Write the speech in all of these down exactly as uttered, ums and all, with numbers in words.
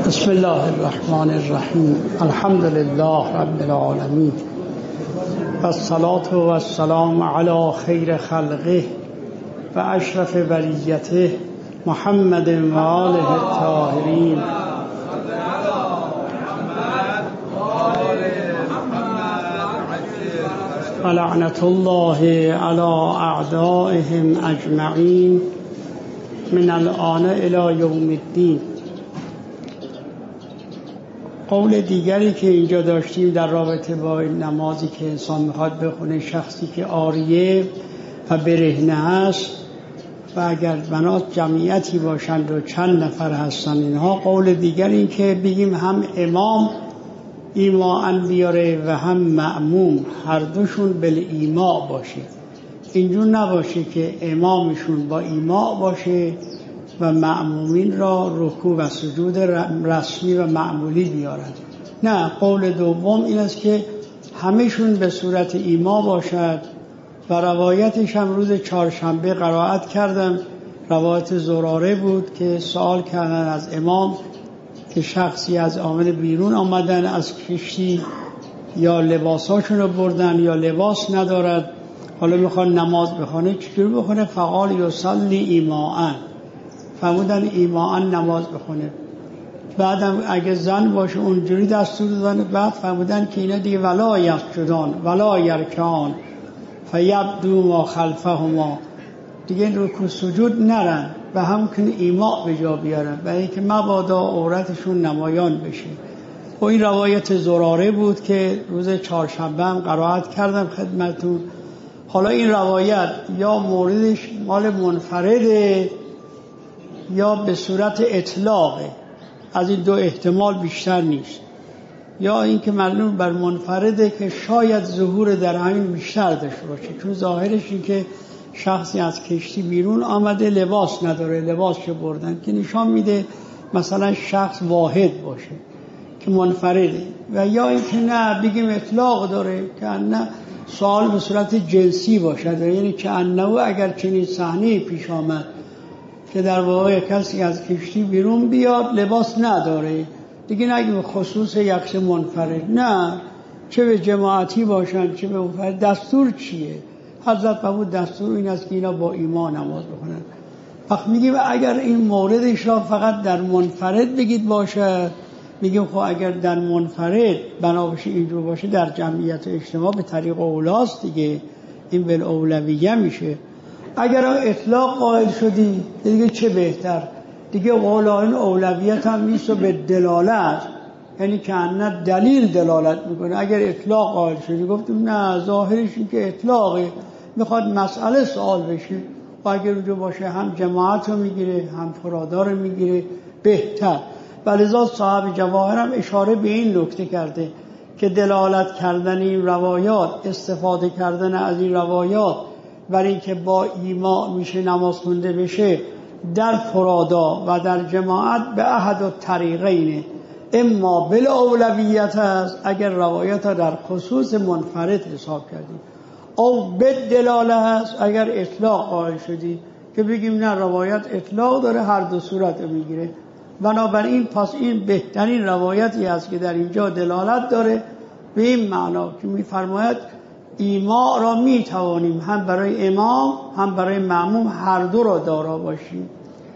بسم الله الرحمن الرحیم. الحمد لله رب العالمین و الصلاة و السلام علی خیر خلقه و اشرف بریته محمد و آله الطاهرین. لعنت الله علی اعدائهم اجمعین من الآن الی یوم الدین. قول دیگری که اینجا داشتیم در رابطه با نمازی که انسان میخواد بخونه، شخصی که عاریه و برهنه است و اگر بنات جمعیتی باشند و چند نفر هستن اینها، قول دیگر این که بگیم هم امام ایماء بیاره و هم مأموم هر دوشون بالایماء باشه. اینجور نباشه که امامشون با ایماء باشه و مأمومین را رکوع و سجود رسمی و معمولی بیارند. نه، قول دوم این است که همهشون به صورت ایما باشد و روایتش هم روز چهارشنبه قرائت کردم. روایت زراره بود که سوال کردن از امام که شخصی از عامل بیرون آمدن از کشتی، یا لباساشون رو بردن یا لباس ندارد، حالا میخوان نماز بخونه، چجور بخونه؟ فقال یصلی ایماء، فرمودن ایماء نماز بخونه. بعدم اگه زن باشه اونجوری دستور دادن. بعد فرمودن که اینا دیگه ولا یسجدان ولا یرکعان فیبدو ما خلفهما، دیگه رکوع سجود نرن و همون ایماء به جا بیارن برای اینکه مبادا عورتشون نمایان بشه. و این روایت زراره بود که روز چهارشنبه هم قرائت کردم خدمتون. حالا این روایت یا موردش مال منفرده یا به صورت اطلاقه، از این دو احتمال بیشتر نیست. یا اینکه معلوم بر منفرده که شاید ظهور در همین بیشتر داشته باشه، چون ظاهرش این که شخصی از کشتی بیرون آمده لباس نداره، لباسش بردن، که نشان میده مثلا شخص واحد باشه که منفرده. و یا اینکه نه بگیم اطلاق داره که نه سوال به صورت جنسی باشد، یعنی که انه اگر چنین صحنه پیش آمد که در واقع کسی از کشتی بیرون بیاد لباس نداره، دیگه نگیم خصوص یک منفرد، نه، چه به جماعتی باشن چه به منفرد. دستور چیه؟ حضرت فرمود دستور این است که اینا با ایمان نماز بخونن. وقت میگیم اگر این موردش را فقط در منفرد بگید باشد، میگیم خب اگر در منفرد بنابراین اینجور باشه در جمعیت اجتماع به طریق اولاست دیگه، این بالاولویه میشه. اگر اطلاق قائل شدی دیگه چه بهتر، دیگه قولان اولویت هم نیست و به دلالت، یعنی که نه دلیل دلالت میکنه. اگر اطلاق قائل شدی گفتیم نه، ظاهرش این که اطلاقه، میخواد مسئله سوال بشه و اگر اونجا باشه هم جماعت رو میگیره هم فرادا رو میگیره بهتر. ولذا صاحب جواهر هم اشاره به این نکته کرده که دلالت کردن این روایات، استفاده کردن از این روایات برای اینکه با ایماء میشه نماز خونده بشه در فرادا و در جماعت به احد و طریقینه. اما بالاولویت است اگر روایت ها در خصوص منفرد حساب کردیم، او به دلاله است اگر اطلاق قائل شدی که بگیم نه روایت اطلاق داره، هر دو صورت رو میگیره. بنابراین پس این بهترین روایتی است که در اینجا دلالت داره به این معنا که میفرماید ایماء را می توانیم هم برای امام هم برای مأموم هر دو را دارا باشیم.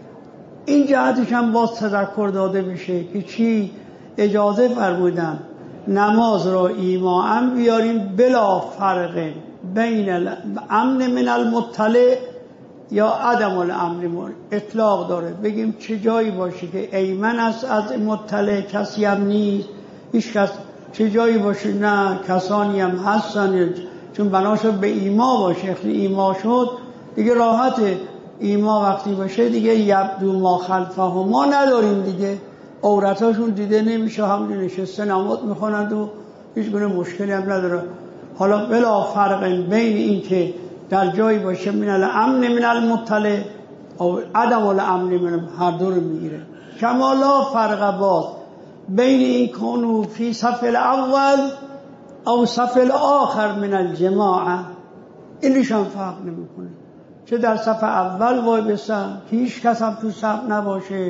این جهتش هم باز تذکر داده بشه که چی؟ اجازه فرمودن نماز را ایماء بیاریم بلا فرق بین الامن من المطلع یا عدم الامن. اطلاق داره، بگیم چه جایی باشه که ایمن است از مطلع کسی هم نیست، هیچ کس، چه جایی باشه نه کسانی هم هستن، چون بناشو به ایما باشه. ایما شد دیگه راحته، ایما وقتی باشه دیگه یبدو ما خلفهما نداریم دیگه، عورتاشون دیده نمیشه، همون نشسته نماز میخونند و هیچ گونه مشکلی هم نداره. حالا بلا فرق بین این که در جایی باشه من الامن من المطلع او عدم الامن من، هر دو رو میگیره. کما لا فرق باز بین این کانو فی صف الاول او صف الاخر من الجماعه، اینش هم فرق نمیکنه، چه در صف اول وای بسن که هیچ کس هم تو صف نباشه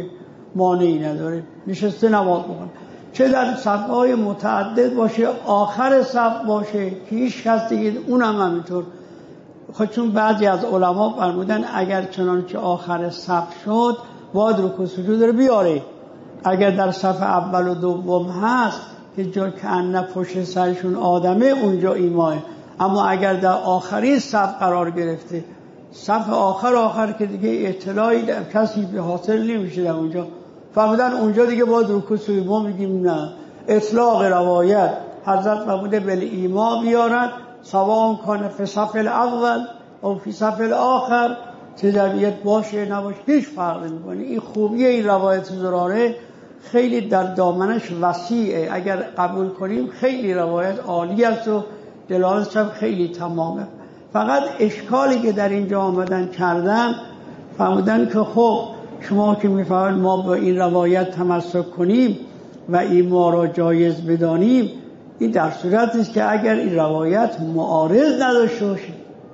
مانعی نداره نشسته نماز بخونه، چه در صفهای متعدد باشه، آخر صف باشه که هیچ کس دیگه اونم همینطور. خود چون بعضی از علما فرمودن اگر چنانچه آخر صف شد باید رکوع سجود رو بیاره. اگر در صف اول و دوم هست که جا که انه پشت سرشون آدمه اونجا ایماه، اما اگر در آخری صف قرار گرفته، صف آخر آخر که دیگه اطلاعی کسی به حاصل نمیشه در اونجا، فرمودن اونجا دیگه باید رکوع سجود. ما میگیم نه، اطلاق روایت حضرت فرموده بل ایما بیارن سواء کان فی صف الاول او فی صف الاخر، تدبیت باشه نباشه هیچ فرق نمیکنه. این خوبی این روایت زراره خیلی در دامنش وسیعه، اگر قبول کنیم خیلی روایت عالی است و دلالتش هم خیلی تمامه. فقط اشکالی که در اینجا آمدن کردن فرمودن که خب شما که میفرمایید ما با این روایت تمسک کنیم و این ما را جایز بدانیم، این در صورت است که اگر این روایت معارض نداشته باشه.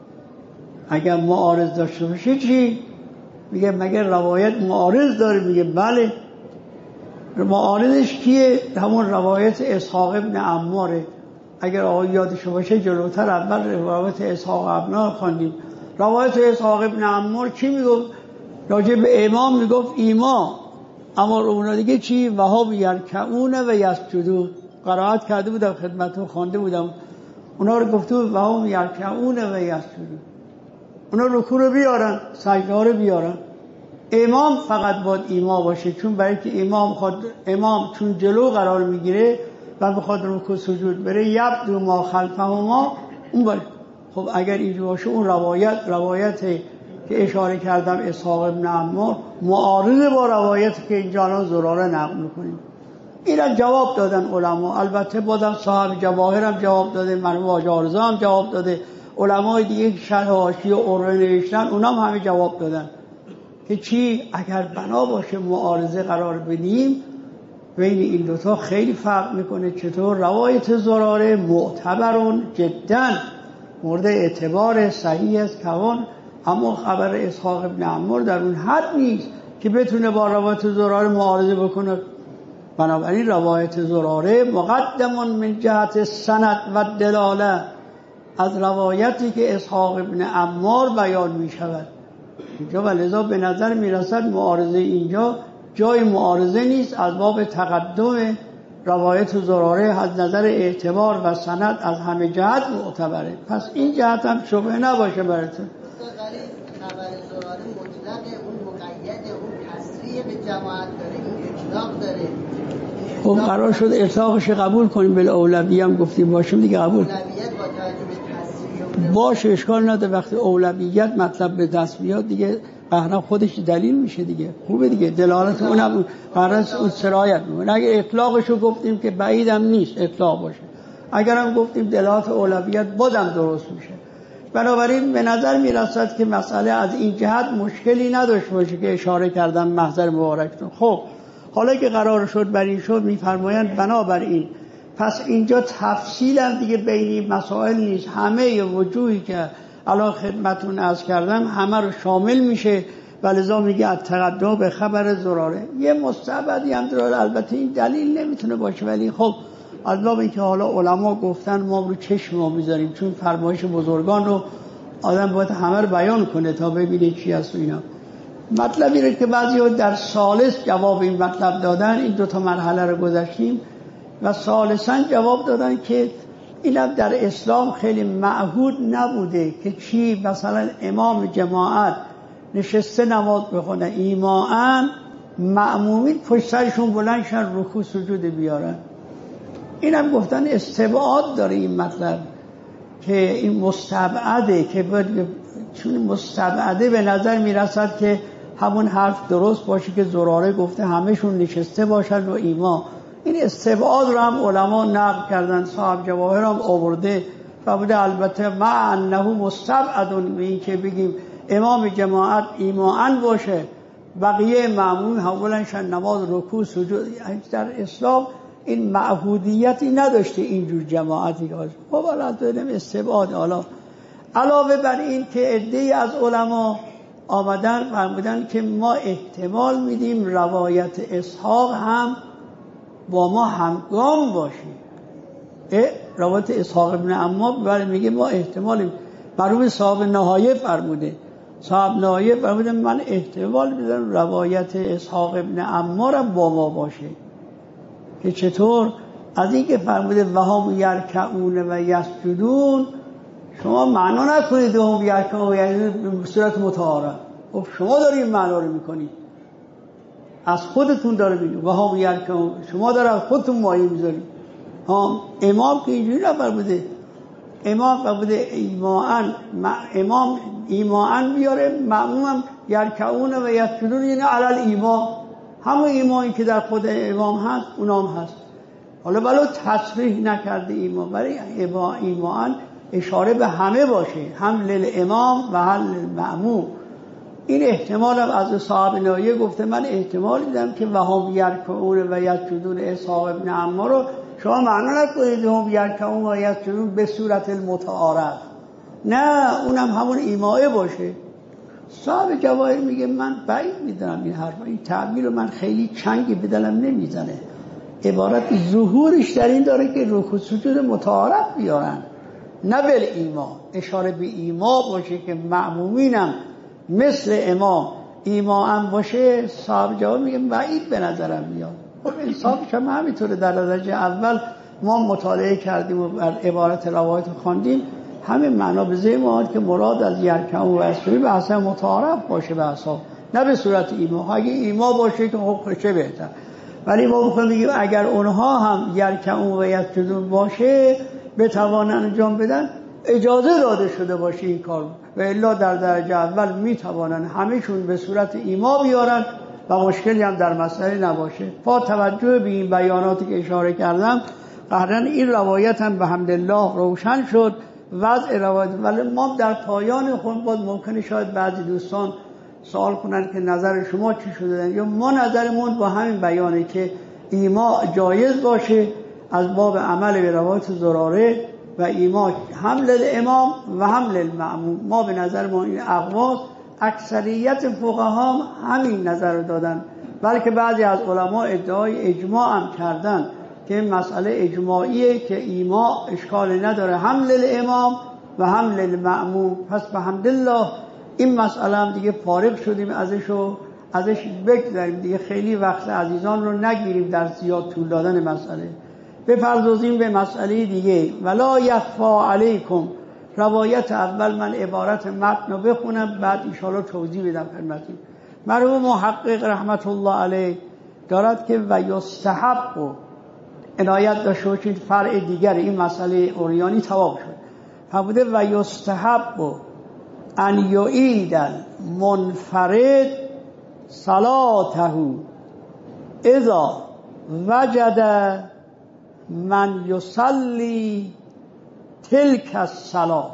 اگر معارض داشته باشه چی؟ میگه مگر روایت معارض داره؟ میگه بله. معارضش کیه؟ همون روایت اسحاق ابن عماره. اگر آقای یادش باشه جلوتر اول روایت اسحاق ابن عمار خواندیم. روایت اسحاق ابن عمار چی میگفت؟ راجع به امام میگفت ایما، اما اونا دیگه چی؟ وها یرکعون و یسجدون. قرائت کرده بودم خدمتتون، خوانده بودم اونا رو. گفته بود وها یرکعون و یسجدون، اونا رکوع رو بیارن، سجده رو بیارن. امام فقط باید ایما باشه، چون برای که امام خود امام چون جلو قرار میگیره و بخواد رکوع سجود بره یبدو ما خلفه ما اون باید. خب اگر اینجا باشه اون روایت روایت که اشاره کردم اسحاق ابن عمار معارض با روایتی که اینجا الان زراره نقل میکنیم. اینا جواب دادن علما، البته بازم صاحب جواهر هم جواب داده، مرحوم حاج عارضه هم جواب داده، علمای دیگه شرح حاشیه و عروه نوشتن اونام همه جواب دادن که چی؟ اگر بنا باشه معارضه قرار بدیم بین این دوتا خیلی فرق میکنه. چطور؟ روایت زراره معتبرون جدا مورد اعتبار صحیح است کوان، اما خبر اسحاق ابن عمار در اون حد نیست که بتونه با روایت زراره معارضه بکنه. بنابراین روایت زراره مقدمون من جهت سند و دلاله از روایتی که اسحاق ابن عمار بیان می شود اینجا، و لذا به نظر می رسد معارضه اینجا جای معارضه نیست، از باب تقدم روایت زراره از نظر اعتبار و سند از همه جهت معتبره. پس این جهت هم شبهه نباشه براتون. خبر زراره مطلق، اون مقید، اون تصریح به جماعت داره، این اطلاق داره. خب قرار شد اطلاقش قبول کنیم، بالاولویه هم گفتیم باشیم دیگه قبول اولویت با توجه به تصریح باشه، اشکال نداره. وقتی اولویت مطلب به دست بیاد دیگه قهرم خودش دلیل میشه دیگه، خوبه دیگه، دلالت اونم قرار اون سرایت میکنه. اگه اطلاقشو گفتیم که بعیدم نیست اطلاق باشه، اگرم گفتیم دلالت اولویت بازم درست میشه. بنابراین به نظر میرسد که مسئله از این جهت مشکلی نداشت باشه که اشاره کردم محضر مبارکتون. خب حالا که قرار شد بر این شد، میفرمایند بنابراین پس اینجا تفصیل هم دیگه بین مسائل نیست، همه وجوهی که الان خدمتون عرض کردم همه رو شامل میشه، ولذا میگه از تقدم به خبر زراره. یه مستبدی هم داره، البته این دلیل نمیتونه باشه، ولی خب از باب اینکه حالا علما گفتن ما رو چشم ما میذاریم، چون فرمایش بزرگان رو آدم باید همه رو بیان کنه تا ببینه چی هست و اینا. مطلبی رو که بعضی در ثالث جواب این مطلب دادن، این دو تا مرحله رو گذشتیم و ثالثاً جواب دادن که اینم در اسلام خیلی معهود نبوده که چی مثلا امام جماعت نشسته نماز بخونه، ایماً مأمومین پشت سرشون بلند شن رکوع سجود بیارن. اینم گفتن استبعاد داره این مطلب که این مستبعده، که باید چون مستبعده به نظر میرسد که همون حرف درست باشه که زراره گفته همهشون نشسته باشن و ایما. این استبعاد رو هم علما نقل کردن، صاحب جواهر هم آورده و بوده البته مع انه مستبعدون، این که بگیم امام جماعت ایماً باشه بقیه مأموم حولنشن نماز رکوع سجود. در اسلام این معهودیتی نداشته اینجور جماعتی که خب الان داریم استبعاد. حالا علاوه بر این که عده‌ای از علما آمدن فرمودن که ما احتمال میدیم روایت اسحاق هم با ما همگام باشه. روایت اسحاق ابن عمار برای میگه ما احتمال مرحوم صاحب نهایه فرموده صاحب نهایه فرموده من احتمال میدم روایت اسحاق ابن عمار با ما باشه. که چطور؟ از این که فرموده و هم یرکعون و یسجدون شما معنا نکنید و هم یرکعون و یسجدون به صورت متعارف. خب شما دارید این معنا رو میکنید، از خودتون داره میگه و هم یرکعون، شما داره از خودتون مایه میذارید. ها امام که اینجوری نفرموده، امام فرموده ایمان امام ایمان بیاره، مأموم هم یرکعون و یسجدون یعنی علل ایمان، همون ایمانی که در خود امام هست اونام هست. حالا ولو تصریح نکرده ایمان، برای ایمان اشاره به همه باشه، هم للامام و هم للمأموم. این احتمال هم از صاحب نایه گفته من احتمال دیدم که و هم یرکعون و یسجدون اسحاق ابن عمار رو شما معنا نکنید هم یرکعون و یسجدون به صورت المتعارف، نه اونم همون ایمائه باشه. صاحب جواهر میگه من بعید میدونم این حرف، این تعبیر رو من خیلی چنگی به دلم نمیزنه. عبارت ظهورش در این داره که رکوع سجود متعارف بیارن، نه بل ایما، اشاره به ایما باشه که مأمومینم مثل امام ایما هم باشه. صاحب جواب میگه بعید به نظرم میاد. خب انصافش هم همینطوره. در درجه اول ما مطالعه کردیم و بر عبارت روایت خواندیم، همین معنا به ذهن ما که مراد از یرکعون و اسجدون به اصلا متعارف باشه به اصلا، نه به صورت ایما. اگه ایما باشه که خب چه بهتر، ولی ما میخوایم بگیم اگر اونها هم یرکعون و یسجدون باشه بتوانن انجام بدن، اجازه داده شده باشه این کار، و الا در درجه اول میتوانن همهشون به صورت ایما بیارن و مشکلی هم در مسئله نباشه. با توجه به این بیاناتی که اشاره کردم قطعاً این روایت هم به حمدالله روشن شد وضع روایت. ولی ما در پایان خود باز ممکنه شاید بعضی دوستان سوال کنن که نظر شما چی شده، یا ما نظرمون با همین بیانه که ایما جایز باشه از باب عمل به روایت زراره و ایما هم للامام و هم للمأموم. ما به نظر ما این اقوال اکثریت فقها هم همین نظر رو دادن، بلکه بعضی از علما ادعای اجماع هم کردن که این مسئله اجماعیه که ایما اشکال نداره هم للامام و هم للمأموم. پس به حمدالله این مسئله هم دیگه فارغ شدیم ازش و ازش بگذاریم دیگه، خیلی وقت عزیزان رو نگیریم در زیاد طول دادن مسئله. بپردازیم به مسئله دیگه. ولا یخفا علیکم، روایت اول من عبارت متن رو بخونم بعد انشاءالله توضیح بدم خدمتتون. مرحوم محقق رحمت الله علیه دارد که و یستحب و عنایت داشته باشید فرع دیگر این مسئله اوریانی تمام شد. فرموده و یستحب و ان یعید منفرد صلاته اذا وجد من یصلی تلک الصلاة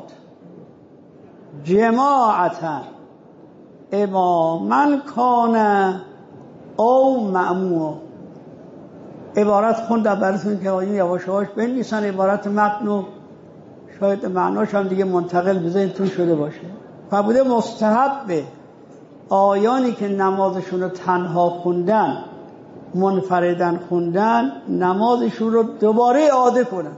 جماعتا اماما کان او مأموما. عبارت خوندم براتون که آیین یواش یواش بنویسن عبارت متن و شاید معناش هم دیگه منتقل به ذهنتون شده باشه. فرموده مستحب آیانی که نمازشون رو تنها خوندن، منفردن خوندن، نمازشون رو دوباره اعاده کنن،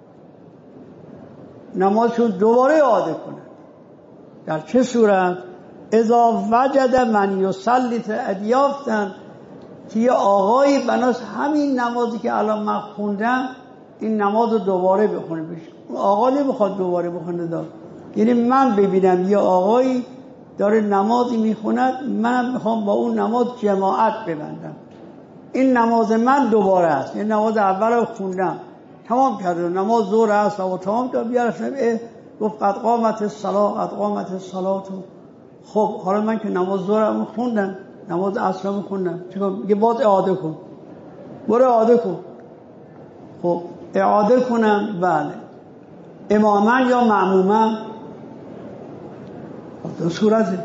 نمازشون دوباره اعاده کنن. در چه صورت؟ اذا وجد من یصلی، ادیافتن که یه آقایی بناس همین نمازی که الان من خوندم این نماز رو دوباره بخونه بشه. اون آقا نمیخواد دوباره بخونه دار. یعنی من ببینم یه آقایی داره نمازی میخوند، من میخوام با اون نماز جماعت ببندم، این نماز من دوباره است. این نماز اول رو خوندم تمام کردم، نماز ظهر است و تمام کردم، بیارفتم گفت قد قامت الصلاة قد قامت الصلاة. خب حالا من که نماز ظهرم خوندم، نماز عصرم خوندم، چیکار میگه؟ باز اعاده کن، برو اعاده کن. خب اعاده کنم، بله، اماما یا مأموما، دو صورته،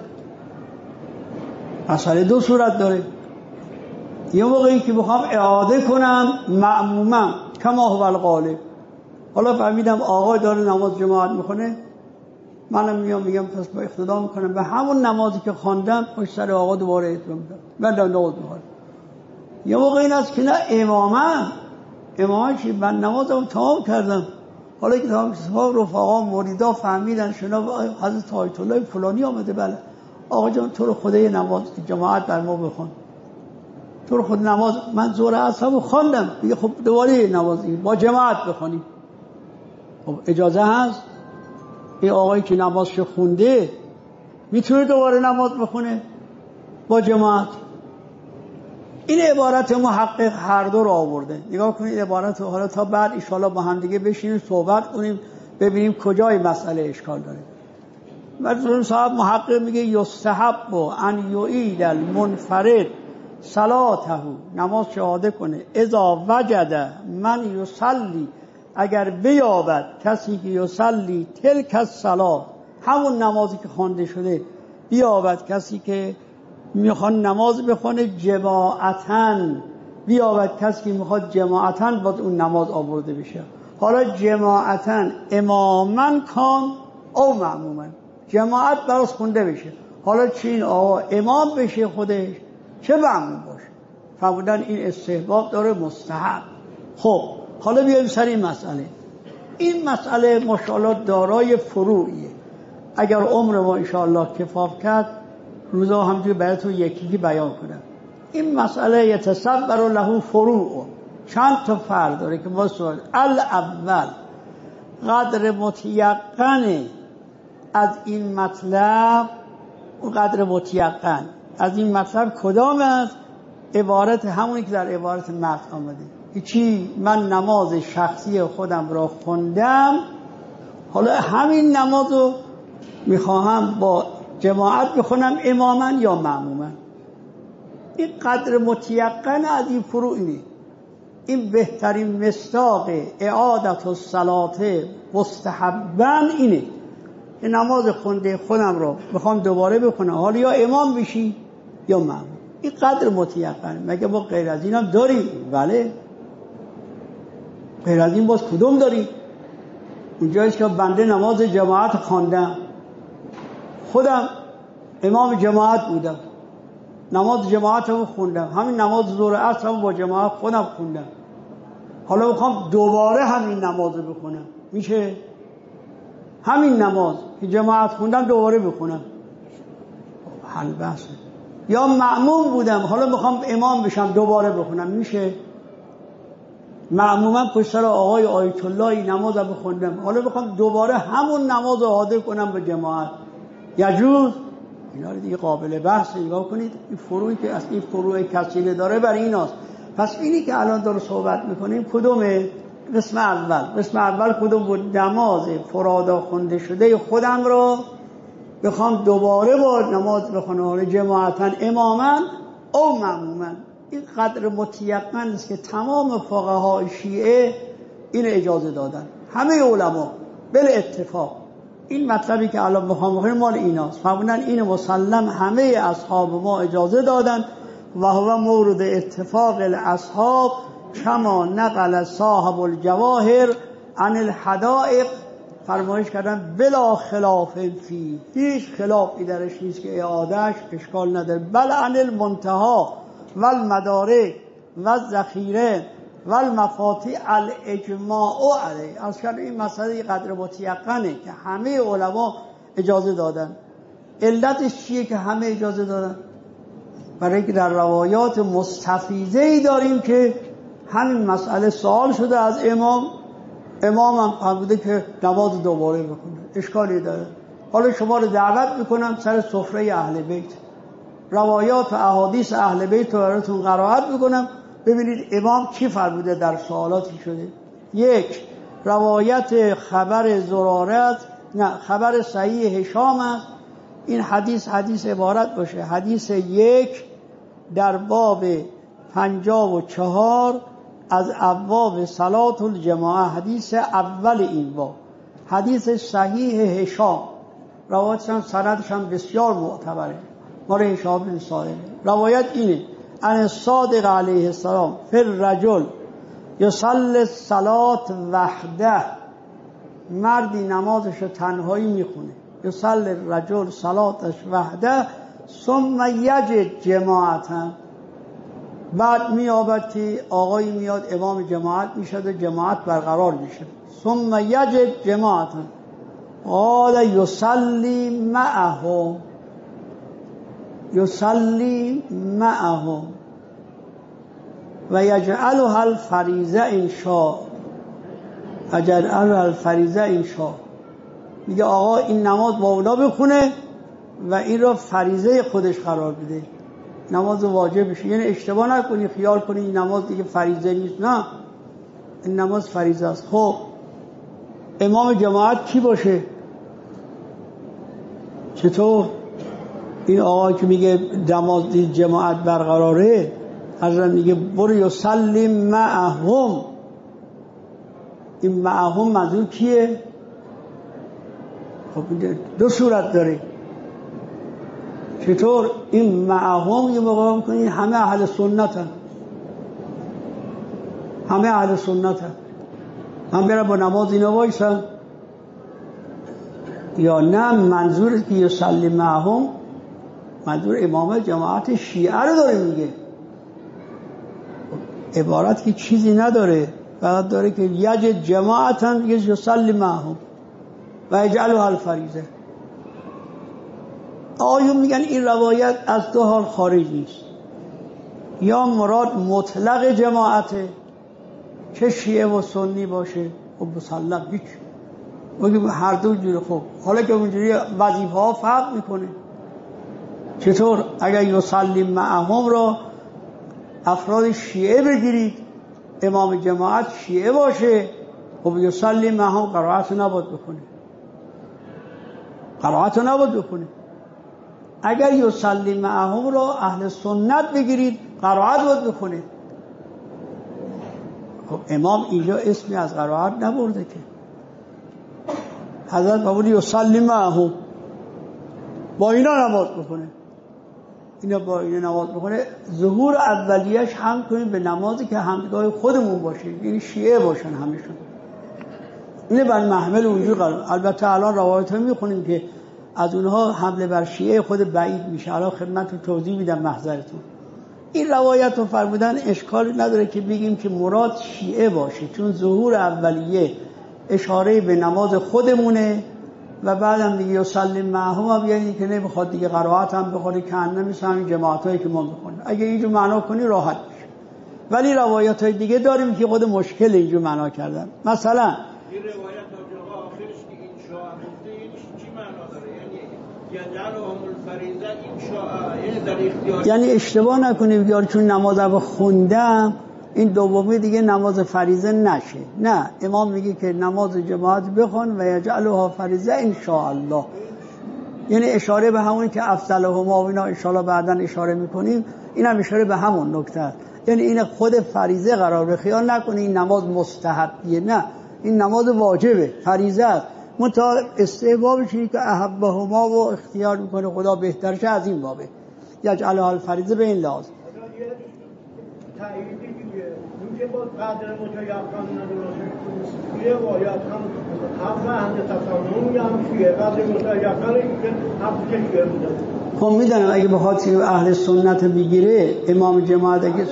مسئله دو صورت داره. یه موقعی که بخوام اعاده کنم مأموما کما هو الغالب، حالا فهمیدم آقای داره نماز جماعت میکنه، منم میام میگم پس با اقتدا میکنم به همون نمازی که خواندم پشت سر آقا دوباره اتمام میدم من نماز میخونم. یه موقع این است که نه امامم امامم چی من نمازم تمام کردم، حالا که تمام صاحب رفقا مریدا فهمیدن شنا حضرت آیت الله فلانی آمده، بله آقا جان تو رو خدا یه نماز جماعت بر ما بخون، تو رو خود نماز من ظهر عصرمو خواندم دیگه، خب دوباره نمازی با جماعت بخونیم. خب اجازه هست این آقایی که نمازشو خونده میتونه دوباره نماز بخونه با جماعت؟ این عبارت محقق هر دو رو آورده. نگاه کنید عبارت رو، حالا تا بعد ان شاءالله با هم دیگه بشینیم صحبت کنیم ببینیم کجای مسئله اشکال داره. مثلا صاحب محقق میگه یستحب ان یعید المنفرد صلاته، نماز شهاده کنه اذا وجد من یصلی، اگر بیابد کسی که یصلی تلک الصلاه، همون نمازی که خوانده شده بیابد کسی که میخواد نماز بخونه جماعتاً، بیابد کسی که میخواد جماعتاً با اون نماز آورده بشه. حالا جماعتاً اماماً کان او معموماً، جماعت براش خونده بشه، حالا چه این آقا امام بشه خودش چه معموم باشه، فرمودن این استحباب داره مستحب. خب حالا بیایم سر این مسئله. این مسئله ماشاءالله دارای فروعیه، اگر عمر ما انشاءالله کفاف کرد روزا همجوری براتون یکی یکی بیان کنم. این مسئله یتصور له فروع، چند تا فرع داره که ما سوال الاول قدر متیقن از این مطلب، و قدر متیقن از این مطلب کدام است؟ عبارت همونی که در عبارت متن آمده، چی؟ من نماز شخصی خودم را خوندم، حالا همین نماز رو میخواهم با جماعت بخونم اماما یا معموما. این قدر متیقن از این فروع اینه. این بهترین مصداق اعادت الصلاه مستحبا اینه که نماز خونده خودم رو بخوام دوباره بخونم، حالا یا امام بشی یا معموم. این قدر متیقن. مگه ما غیر از این هم داریم؟ بله غیر از این باز کدوم داریم؟ اونجاییست که بنده نماز جماعت خواندم، خودم امام جماعت بودم، نماز جماعت رو خوندم، همین نماز ظهر عصر هم با جماعت خودم خوندم، حالا میخوام دوباره همین نماز رو بخونم، میشه؟ همین نماز که جماعت خوندم دوباره بخونم؟ حل بحثه. یا معموم بودم حالا میخوام امام بشم دوباره بخونم، میشه؟ معموما پشت سر آقای آیت الله نماز رو بخوندم، حالا میخوام دوباره همون نماز رو اعاده کنم به جماعت، یجوز؟ اینا دیگه قابل بحث. نگاه کنید این فروعی که اصلا این فروع کثیره داره برای ایناست. پس اینی که الان داره صحبت میکنیم کدومه؟ قسم اول. قسم اول کدوم بود؟ نماز فرادا خونده شده خودم رو بخوام دوباره با نماز بخونم جماعتاً اماما او معموما. این قدر متیقن است که تمام فقهای شیعه این اجازه دادن، همه علما بل اتفاق. این مطلبی که الان بخوام بخونیم مال ایناست، فرمودن این مسلم همه اصحاب ما اجازه دادن و هو مورد اتفاق الاصحاب کما نقل صاحب الجواهر عن الحدائق، فرمایش کردن بلا خلاف فی، هیچ خلافی درش نیست که اعادهش اشکال نداره، بل عن المنتها و المدارک و الذخیره و المفاتیح الاجماع علیه. از کنم این مسئله قدر متیقنه که همه علما اجازه دادن. علتش چیه که همه اجازه دادن؟ برای که در روایات مستفیضه‌ای داریم که همین مسئله سوال شده از امام، امام هم فرموده که نماز دوباره بکنه، اشکالی داره. حالا شما رو دعوت میکنم سر سفره اهل بیت، روایات و احادیث اهل بیت رو براتون قرائت میکنم، ببینید امام چی فرموده در سوالاتی شده. یک، روایت خبر زراره، نه خبر صحیح هشام است. این حدیث حدیث عبارت باشه حدیث یک در باب پنجاه و چهار از ابواب صلاة الجماعه، حدیث اول این باب، حدیث صحیح هشام، روایتش هم سندش هم بسیار معتبره، مال هشام بن سالم. روایت اینه ان الصادق علیه السلام فی الرجل یصلی الصلاة وحده، مردی نمازش تنهایی میخونه، یصلی الرجل صلاتش وحده ثم یجد جماعتا، بعد میابد که آقایی میاد امام جماعت میشد و جماعت برقرار میشه. ثم یجد جماعتا قال یصلی معهم یصلی معهم و یجعلها الفریضه ان شاء یجعلها الفریضه ان شاء. میگه آقا این نماز با اونا بخونه و این را فریضه خودش قرار بده، نماز واجبشه. یعنی اشتباه نکنی خیال کنی این نماز دیگه فریضه نیست، نه، این نماز فریضه است. خب امام جماعت کی باشه؟ چطور این آقا که میگه نماز جماعت برقراره، حضرت میگه برو یصلی معهم. این معهم منظور کیه؟ خب دو صورت داره. چطور این معهم یه موقع میکنی همه اهل سنت هم. همه اهل سنت هم هم برن با نماز اینا وایسن، یا نه منظور که یصلی معهم منظور امام جماعت شیعه رو داره میگه. عبارت که چیزی نداره، فقط داره که یجد جماعتا یصلی معهم و یجعلها الفریضه. آیون میگن این روایت از دو حال خارج نیست، یا مراد مطلق جماعته چه شیعه و سنی باشه و مسلم هیچ، بگیم هر دو جوره. خب حالا که اونجوری وظیفه ها فرق میکنه. چطور اگر یصلی معهم را افراد شیعه بگیرید، امام جماعت شیعه باشه، خب یصلی معهم قرائت نباید بکنه، قرائت نباید بکنه. اگر یصلی معهم را اهل سنت بگیرید، قرائت باید بکنه. خب امام اینجا اسمی از قرائت نبرده که. حضرت فرمود یصلی معهم، با اینا نماز بکنه، اینا با اینا نماز بکنه. ظهور اولیش هم کنیم به نمازی که همگاه خودمون باشه، یعنی شیعه باشن همشون. اینه بر محمل اونجور قرار. البته الان روایت ها میخونیم که از اونها حمله بر شیعه خود بعید میشه. الان خدمتتون توضیح میدم محضرتون. این روایت رو فرمودن اشکالی نداره که بگیم که مراد شیعه باشه، چون ظهور اولیه اشاره به نماز خودمونه و بعدم دیگه یصلی معهم هم یعنی که نمیخواد دیگه قرائت هم بخوره که انه مثل همین جماعتایی که ما میخونیم. اگه اینجور معنا کنی راحت میشه. ولی روایت های دیگه داریم که خود مشکل اینجور معنا کردن. مثلا این روایت آقا آخرش که این شاء گفته این چی معنا داره؟ یعنی یجعلهم الفریضه این شاء، یعنی در اختیار، یعنی اشتباه نکنیم بیار چون نماز رو خوندم این دومی دیگه نماز فریضه نشه. نه، امام میگه که نماز جماعت بخون و یجعلها فریضه ان شاء الله، یعنی اشاره به همونی که افضلهما و اینا ان شاء الله بعداً اشاره میکنیم. این هم اشاره به همون نکته است. یعنی این خود فریضه قرار به خیال نکنی این نماز مستحبیه، نه، این نماز واجبه، فریضه است. منتها استحبابش اینه که احبهما و اختیار میکنه خدا بهترشه، از این بابه یجعلها الفریضه به این لحاظ. تاییدی دیگه اون که با قدر متیقن نداره یه روایت هم هم اهل تصامیم هم چیه قدر متیقنی که حق چیه بوده. خب میدونم اگه بخواد اهل سنت بگیره امام جماعت اگه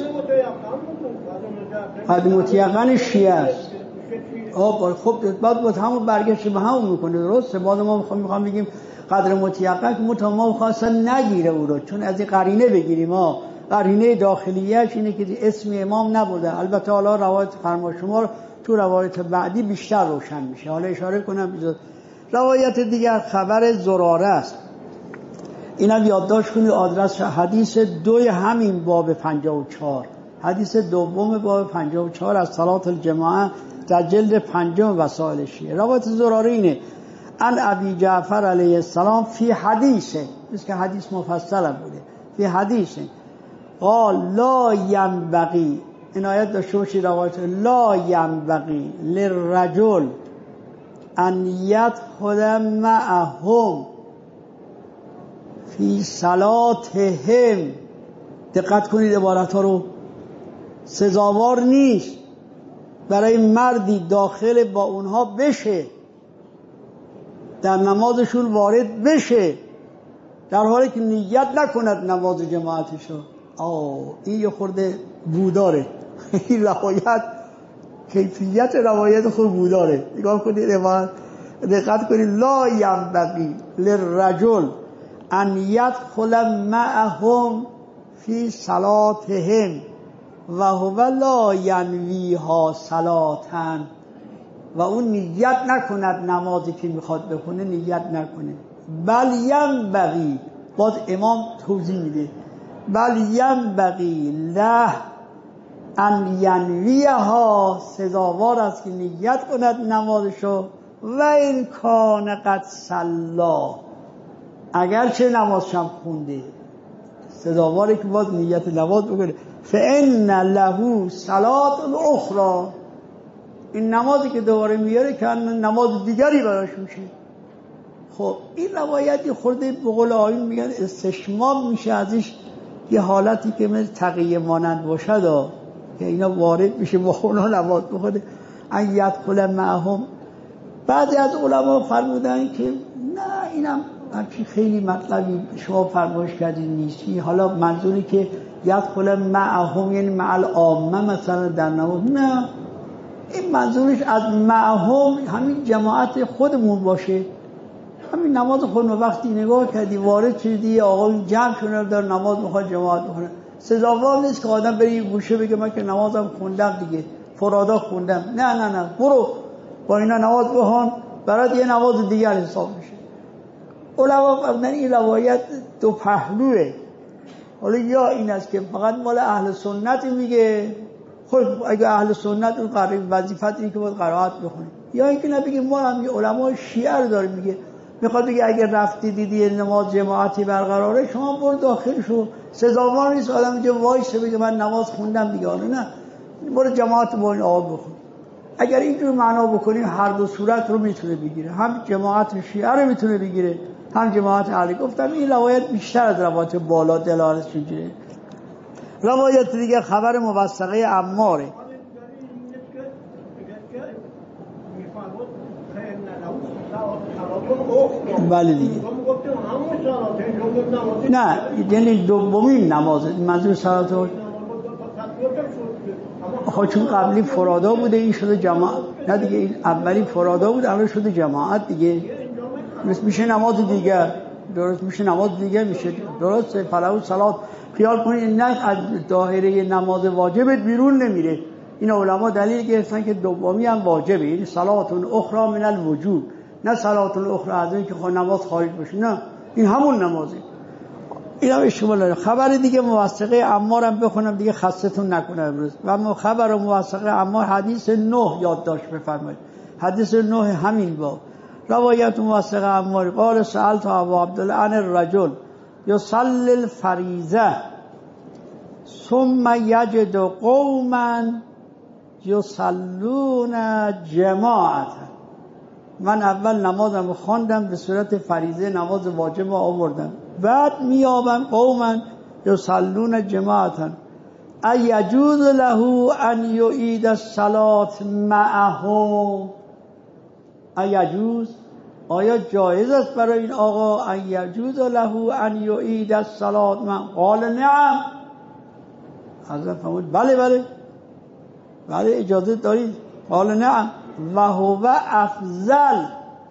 قدر متیقن شیعه است، خب بعد با همون برگشت به همون میکنه. درسته؟ بعد ما میخوام میخوام بگیم قدر متیقن که متأ ما خواستن نگیره او رو، چون از این قرینه بگیریم. ما قرینه داخلیش اینه که اسم امام نبوده. البته حالا روایت فرما شما تو روایت بعدی بیشتر روشن میشه. حالا اشاره کنم بیزاد. روایت دیگر خبر زراره است. اینم یادداشت کنید، آدرس حدیث دوی همین باب پنجاه و چهار، حدیث دوم باب پنجاه و چهار از صلات الجماعه در جلد پنجم وسائل شیعه. روایت زراره اینه: ان ابی جعفر علیه السلام فی حدیثه، مثل که حدیث مفصل بوده، فی حدیثه قال لا ینبغی، این آیت داشته باشید روایت، لا ینبغی للرجل ان یدخل معهم فی صلاتهم. دقت کنید عبارت ها رو. سزاوار نیست برای مردی داخل با اونها بشه در نمازشون وارد بشه در حالی که نیت نکند نماز جماعتشو. آه این یه خورده بوداره این روایت کیفیت روایت خود بوداره. نگاه کنید روایت دقت کنید. لا ینبغی للرجل ان یدخل معهم فی صلاتهم و هو لا ینویها صلاتن، و اون نیت نکند نمازی که میخواد بخونه نیت نکنه. بل ینبغی، باز امام توضیح میده، بل ینبغی له ان ینویها، سزاوار است که نیت کند نمازشو. و این کان قد صلا، اگرچه نمازشم خونده سزاواره که باز نیت نماز بکنه. فان له صلات اخرى، این نمازی که دوباره میاره که نماز دیگری براش میشه. خب این روایتی خورده به قول آیین میگن استشمام میشه ازش یه حالتی که مثل تقیه مانند باشد که اینا وارد میشه با اونا نماز بخونه. ان یدخل معهم، بعضی از علما فرمودن که نه اینم همچین خیلی مطلبی شما فرمایش کردین نیستی، حالا منظوری که یدخل معهم یعنی مع العامه مثلا در نماز، نه این منظورش از معهم همین جماعت خودمون باشه، همین نماز خودمون. وقتی نگاه کردی وارد شدی آقا جمع شدن در نماز میخواد جماعت بخونه، سزاوار نیست که آدم بری یه گوشه بگه من که نمازم خوندم دیگه فرادا خوندم. نه نه نه برو با اینا نماز بخون، برات یه نماز دیگر حساب میشه. علما فرمودن این روایت دو پهلوه. حالا یا این است که فقط مال اهل سنت میگه، خب اگه اهل سنت اون قرار وظیفت اینه که باید قرائت بخونه، یا اینکه نبیگه ما هم یه علمای شیعه رو داره میگه، میخواد بگه اگه رفتی دیدی نماز جماعتی برقراره شما برو داخل شو، سزاوار نیست آدم اینجا وایسه بگه من نماز خوندم دیگه. نه برو جماعت با این آقا بخون. اگر اینجور معنا بکنیم هر دو صورت رو میتونه بگیره، هم جماعت شیعه رو میتونه بگیره هم جماعت اهلی. گفتم این روایت بیشتر از روایت بالا دلالت میگیره. روایت دیگه خبر موثقه عماره. بله دیگه نه یعنی دومین نماز منظور صلات خب چون قبلی فرادا بوده این شده جماعت، نه دیگه این اولی فرادا بود الان شده جماعت دیگه، درست میشه نماز دیگه، درست میشه نماز دیگه میشه درسته. فلهو صلات خیال کنید نه از دایره نماز واجبت بیرون نمیره. این علما دلیل گرفتن که دومی هم واجبه، یعنی صلات اخرى من الوجوب، نه صلات اخرى از این که خود نماز خارج باشه، نه این همون نمازه. این هم اشتباه داره. خبر دیگه موثقه عمار هم بخونم دیگه خستتون نکنه امروز. و خبر موثقه عمار حدیث نه یادداشت بفرمایید، حدیث نه همین باب. روایت موثقه عمار قال سألت ابو عبدالله عن الرجل يصلي الفریضه ثم یجد قوما یصلون جماعه. من اول نمازم خواندم به صورت فریضه، نماز واجب آوردم، بعد میابم قوما یصلون جماعه ای یجوز له ان یعید الصلاه معهم. ای یجوز، آیا جایز است برای این آقا ان یجوز له ان یعید الصلاه معهم؟ قال نعم. حضرت فرمود بله بله بله اجازه دارید. قال نعم و هو افضل،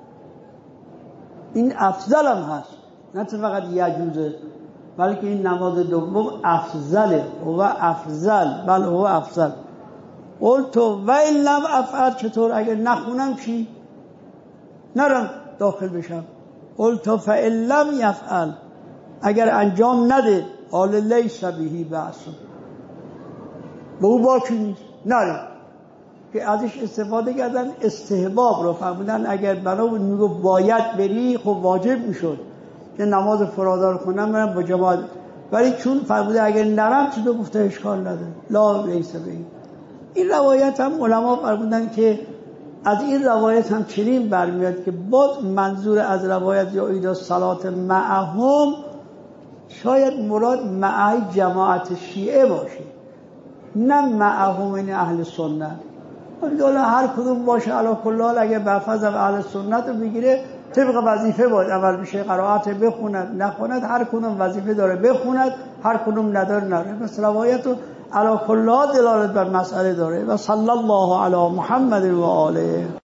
این افضل هم هست، نه فقط یجوزه بلکه این نماز دوم افضله، هو افضل، بل هو افضل. قلت و این لم افعل، چطور اگر نخونم چی؟ نرم داخل بشم. قلت فإن لم یفعل، اگر انجام نده قال لیس به بأس، به او باکی نیست، نرم. که ازش استفاده کردن استحباب رو فرمودن، اگر بنابراین میگو باید بری خب واجب میشد که نماز فرادا رو کنم برم با جماعت، ولی چون فرموده اگر نرم چطور گفته اشکال نداره لا لیس به. این روایت هم علما فرمودن که از این روایت هم چنین برمیاد که باز منظور از روایت یا ایدا صلات معهم شاید مراد معای جماعت شیعه باشه، نه معهم این اهل سنت. حالا هر کدوم باشه علی کل حال اگر بفضل اهل سنت رو بگیره طبق وظیفه باید اول بشه، قرائت بخوند نخوند، هر کدوم وظیفه داره بخوند، هر کدوم نداره نره. مثل روایت و علی کل دلالت بر مسئله داره. و صلی الله علی محمد و آله.